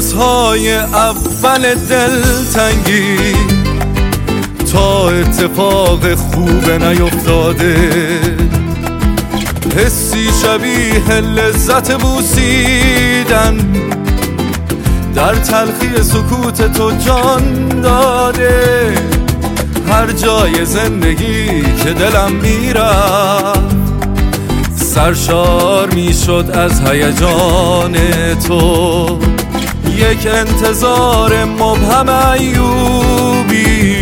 روزهای اول دلتنگی تا اتفاق خوب نیفتاده، حسی شبیه لذت بوسیدن در تلخی سکوت تو جان داده. هر جای زندگی که دلم میرفت سرشار میشد از هیجان تو، یک انتظار مبهم ایوبی،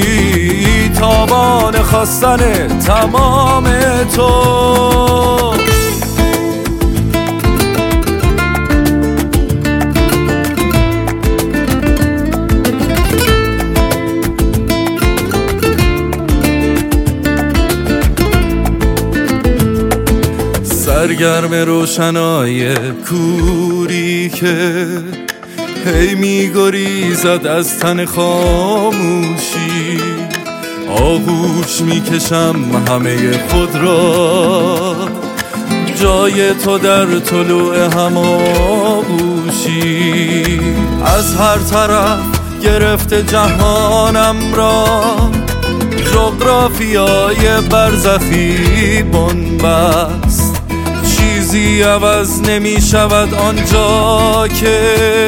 تابان خواستن تمام تو. سرگرم روشنای کوری که هی میگریزد از تن خاموشی، آغوش میکشم همه خود را جای تو در طلوع هماغوشی. از هر طرف گرفته جهانم را جغرافیای برزخی بنبست، چیزی عوض نمی شود آنجا که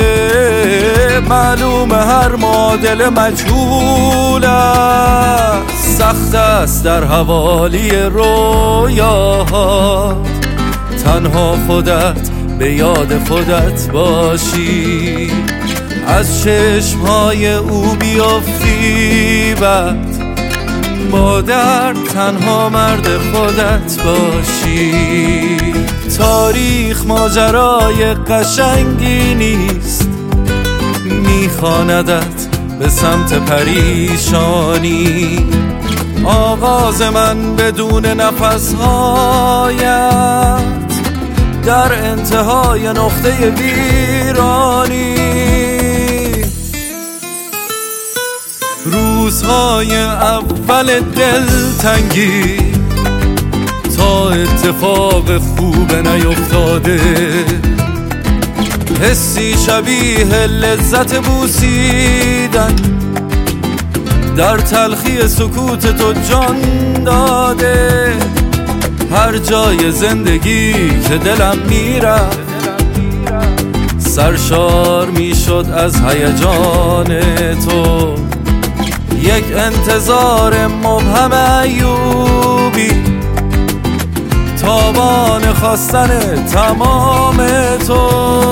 معلوم هر معادل مجهول است. سخت است در حوالی رویاها تنها خودت به یاد خودت باشی، از چشمهای او بیافتی بعد با درد تنها مرد خودت باشی. تاریخ ماجرای قشنگی نیست، میخواندت به سمت پریشانی. آغاز من بدون نفسهایت در انتهای نقطه ویرانی. روزهای اول دلتنگی تا اتفاق خوب نیفتاده، حسی شبیه لذت بوسیدن در تلخی سکوت تو جان داده. هر جای زندگی که دلم میرفت سرشار میشد از هیجان تو، یک انتظار مبهم ایوبی، تابان خواستن تمام تو.